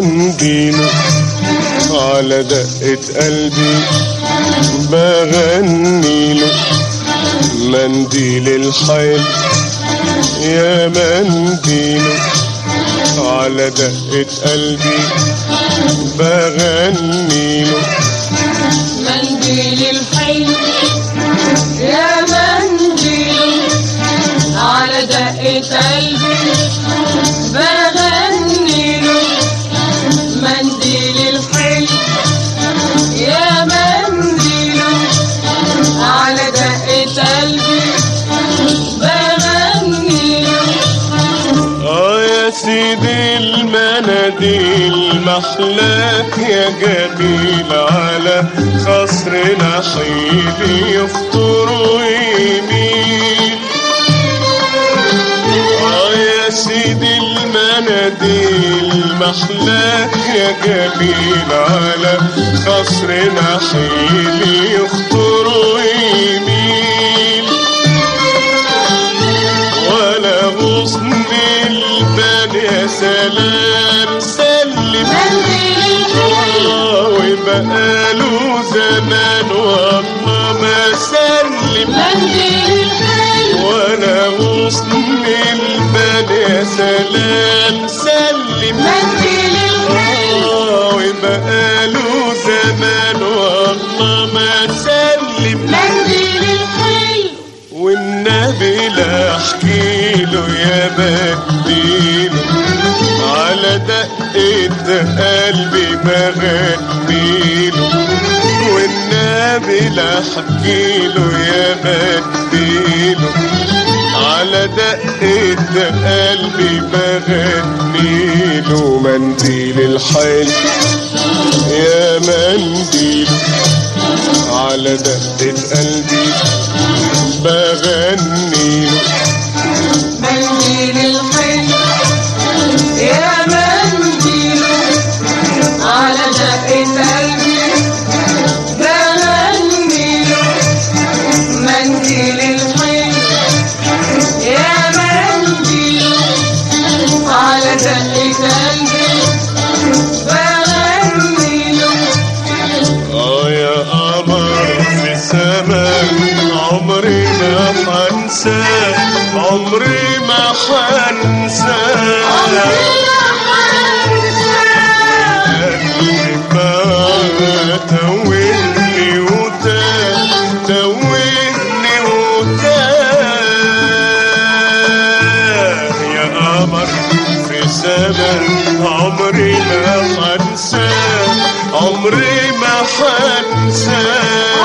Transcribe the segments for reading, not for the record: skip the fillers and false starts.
منديله على دقة قلبي بغنيله. منديل الحيل يا منديله على دقة قلبي بغنيله. منديل الحيل يا منديل على دقة قلبي بغنيله. منديل الحيل يا منديل على دقة قلبي بغنيله. يا سيدي المناديل محلاك يا جميل على خصر نحيلي يفطر ويميل. يا سيدي المناديل محلاك يا جميل على خصر نحيلي يفطر ويميل. ولا غصن البان يا سلام سلم وبقاله زمان والله ما سلم. ولا غصن البان يا سلام سلم وبقاله زمان والله ما سلم. والنبي لا احكيله يا بديله على دقة قلبي بغنيله. والنبي لا احكيله يا بديله على دقة قلبي بغنيله. منديل الحيل يا منديل على دقة قلبي بغنيله. منديل الحيل يا منديل على دقة قلبي بغنيله. منديل الحيل يا منديل على دقة قلبي بغنيله. يا قمر في السماء عمري ما حنساه عمري ما حنساه. قلبي ما توهني وتاه توهني وتاه. يا قمر في السماء عمري ما حنساه عمري ما حنساه.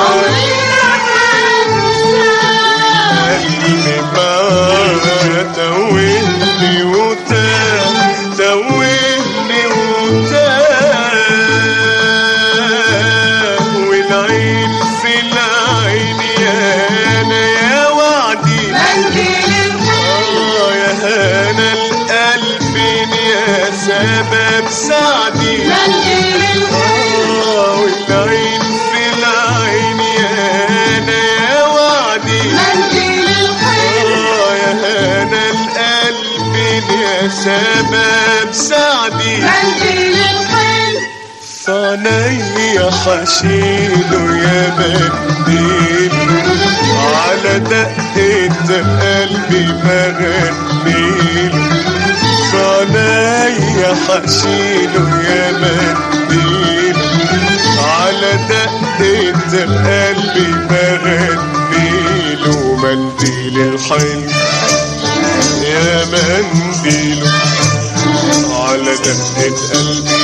قلبي ما توهني وتاه توهني وتاه. والعين في العين يا انا يا وعدي. يا هنا القلب يا سبب سعدي. والعين في العين يا انا يا وعدي. يا هنا القلب يا سبب سعدي. صنايا حشيله يا منديله على دقة قلبي بغنيله. صنايا حشيله يا منديله على دقة قلبي بغنيله. منديل الحيل يا منديله على دقة قلبي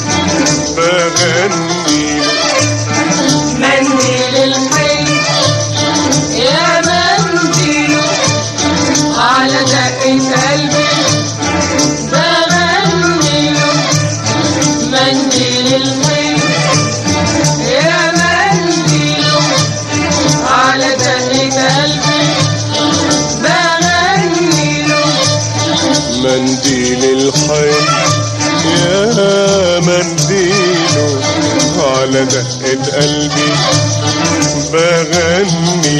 بغنيله. منديل الحيل يا منديل على دقة قلبي بغنيله. منديل الحيل يا منديل على دقة قلبي بغنيله. منديل الحيل يا منديله على دقة قلبي بغني